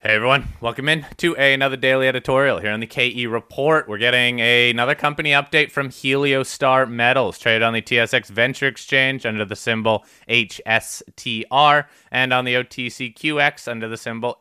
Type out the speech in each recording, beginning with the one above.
Hey everyone, welcome in to another daily editorial here on the KE Report. We're getting another company update from Heliostar Metals, traded on the TSX Venture Exchange under the symbol HSTR and on the OTCQX under the symbol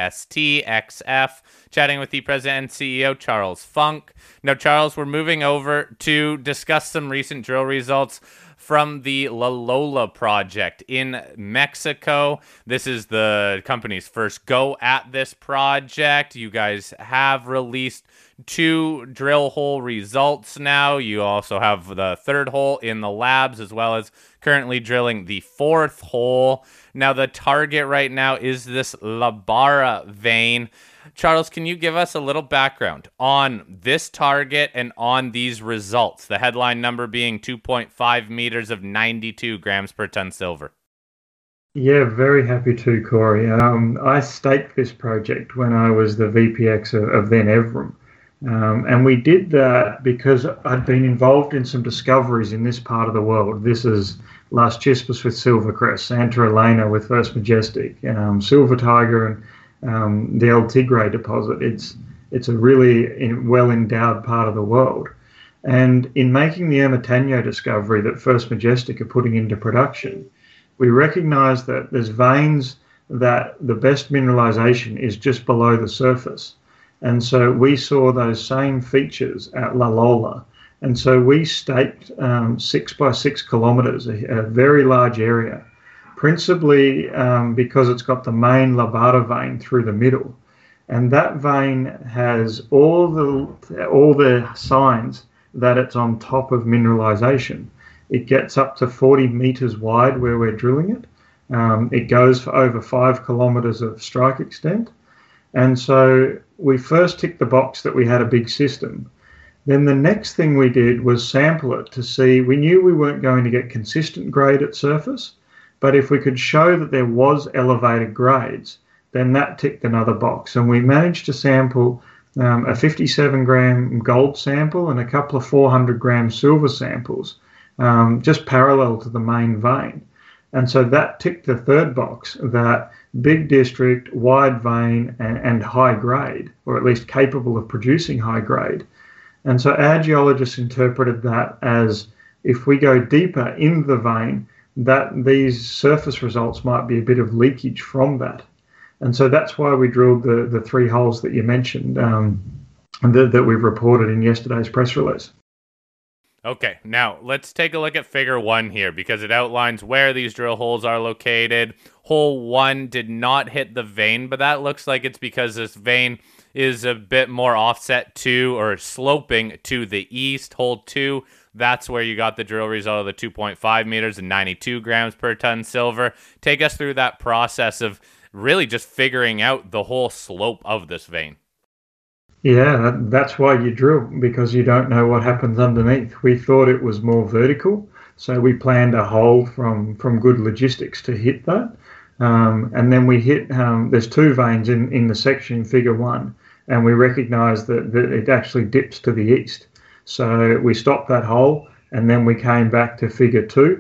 HSTXF. Chatting with the president and CEO, Charles Funk. Now, Charles, we're moving over to discuss some recent drill results from the La Lola project in Mexico. This is the company's first go at this project. You guys have released 2 drill hole results now. You also have the 3rd hole in the labs, as well as currently drilling the 4th hole. Now, the target right now is this La Barra vein. Charles, can you give us a little background on this target and on these results? The headline number being 2.5 meters of 92 grams per ton silver. Yeah, very happy to, Corey. I staked this project when I was the VPX of then Evrim. And we did that because I'd been involved in some discoveries in this part of the world. This is Las Chispas with Silvercrest, Santa Elena with First Majestic, Silver Tiger, and the El Tigre deposit. It's a really well-endowed part of the world. And in making the Ermitaño discovery that First Majestic are putting into production, we recognize that there's veins that the best mineralization is just below the surface. And so we saw those same features at La Lola. And so we staked 6 by 6 kilometers, a very large area, principally because it's got the main La Barra vein through the middle. And that vein has all the signs that it's on top of mineralization. It gets up to 40 meters wide where we're drilling it. It goes for over 5 kilometers of strike extent. And so we first ticked the box that we had a big system. Then the next thing we did was sample it to see. We knew we weren't going to get consistent grade at surface, but if we could show that there was elevated grades, then that ticked another box. And we managed to sample a 57-gram gold sample and a couple of 400-gram silver samples, just parallel to the main vein. And so that ticked the 3rd box, that big district, wide vein, and high grade, or at least capable of producing high grade. And so our geologists interpreted that as if we go deeper in the vein, that these surface results might be a bit of leakage from that. And so that's why we drilled the 3 holes that you mentioned that we've reported in yesterday's press release. Okay, now let's take a look at figure 1 here because it outlines where these drill holes are located. Hole 1 did not hit the vein, but that looks like it's because this vein is a bit more offset to or sloping to the east. Hole 2, that's where you got the drill result of the 2.5 meters and 92 grams per ton silver. Take us through that process of really just figuring out the whole slope of this vein. Yeah, that's why you drill, because you don't know what happens underneath. We thought it was more vertical, so we planned a hole from good logistics to hit that. And then we hit, there's 2 veins in the section in figure 1, and we recognized that it actually dips to the east. So we stopped that hole, and then we came back to figure 2,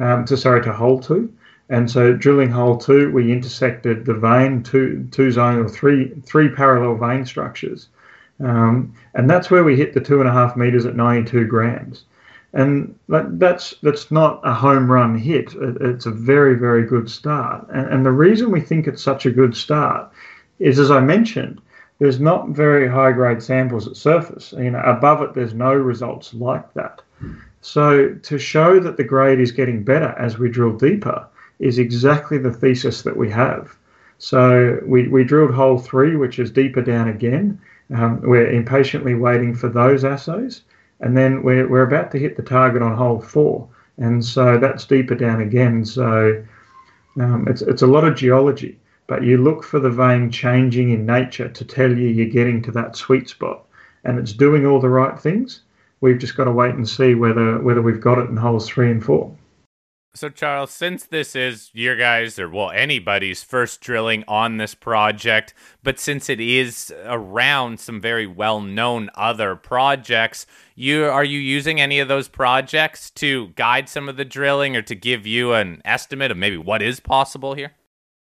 to hole 2. And so drilling hole 2, we intersected the vein, two zone or three parallel vein structures. And that's where we hit the 2.5 meters at 92 grams. And that's not a home run hit. It's a very, very good start. And the reason we think it's such a good start is, as I mentioned, there's not very high grade samples at surface. Above it, there's no results like that. So to show that the grade is getting better as we drill deeper is exactly the thesis that we have. So we drilled hole 3, which is deeper down again. We're impatiently waiting for those assays. And then we're about to hit the target on hole 4. And so that's deeper down again. So it's a lot of geology, but you look for the vein changing in nature to tell you you're getting to that sweet spot. And it's doing all the right things. We've just got to wait and see whether we've got it in holes 3 and 4. So, Charles, since this is your guys' or, well, anybody's first drilling on this project, but since it is around some very well-known other projects, are you using any of those projects to guide some of the drilling or to give you an estimate of maybe what is possible here?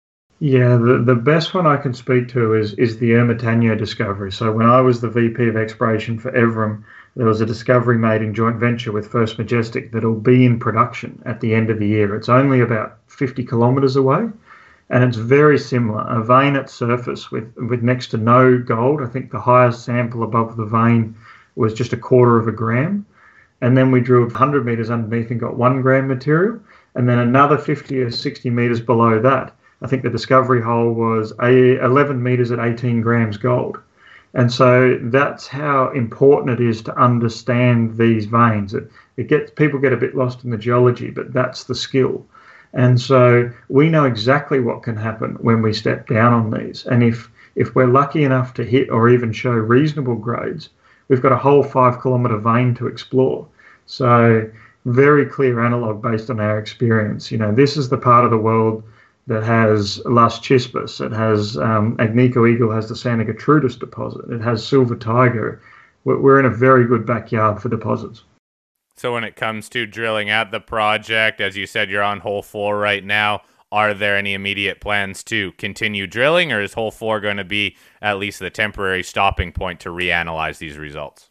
Yeah, the best one I can speak to is the Ermitaño discovery. So when I was the VP of exploration for Evrim, there was a discovery made in joint venture with First Majestic that'll be in production at the end of the year. It's only about 50 kilometres away, and it's very similar. A vein at surface with next to no gold. I think the highest sample above the vein was just a quarter of a gram. And then we drilled 100 metres underneath and got 1 gram material. And then another 50 or 60 metres below that, I think the discovery hole was 11 metres at 18 grams gold. And so that's how important it is to understand these veins. It gets people get a bit lost in the geology, but that's the skill. And so we know exactly what can happen when we step down on these. And if we're lucky enough to hit or even show reasonable grades, we've got a whole 5 kilometre vein to explore. So very clear analogue based on our experience. You know, this is the part of the world that has Las Chispas. It has Agnico Eagle has the Santa Gertrudis deposit. It has Silver Tiger. We're in a very good backyard for deposits. So when it comes to drilling at the project, as you said, you're on hole 4 right now. Are there any immediate plans to continue drilling, or is hole 4 going to be at least the temporary stopping point to reanalyze these results?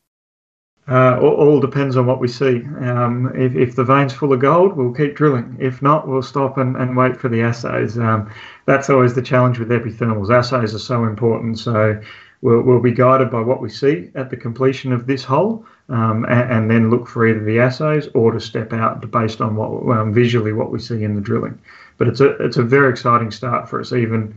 All depends on what we see. If the vein's full of gold, we'll keep drilling. If not, we'll stop and wait for the assays. That's always the challenge with epithermals. Assays are so important, so we'll be guided by what we see at the completion of this hole, and then look for either the assays or to step out based on what visually what we see in the drilling. But it's a very exciting start for us. Even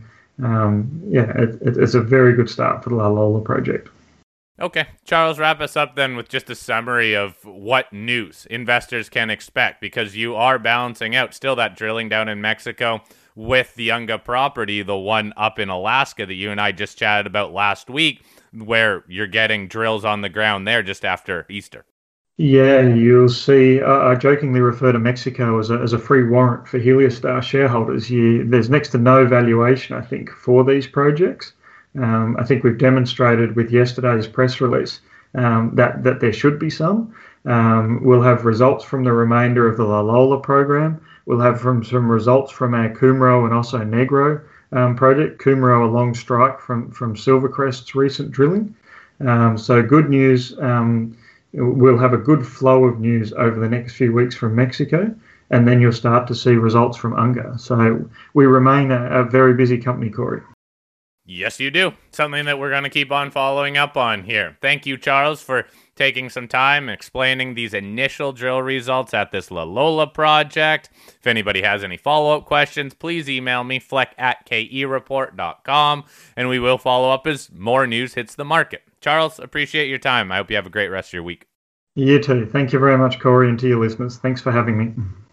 it's a very good start for the La Lola project. Okay, Charles, wrap us up then with just a summary of what news investors can expect, because you are balancing out still that drilling down in Mexico with the Unga property, the one up in Alaska that you and I just chatted about last week, where you're getting drills on the ground there just after Easter. Yeah, you'll see. I jokingly refer to Mexico as a free warrant for Heliostar shareholders. There's next to no valuation, I think, for these projects. I think we've demonstrated with yesterday's press release that there should be some. We'll have results from the remainder of the La Lola program. We'll have some results from our Kumaro and also Negro project. Kumaro a long strike from Silvercrest's recent drilling. So good news. We'll have a good flow of news over the next few weeks from Mexico, and then you'll start to see results from Unga. So we remain a very busy company, Corey. Yes, you do. Something that we're going to keep on following up on here. Thank you, Charles, for taking some time explaining these initial drill results at this La Lola project. If anybody has any follow-up questions, please email me, fleck@kereport.com, and we will follow up as more news hits the market. Charles, appreciate your time. I hope you have a great rest of your week. You too. Thank you very much, Corey, and to your listeners. Thanks for having me.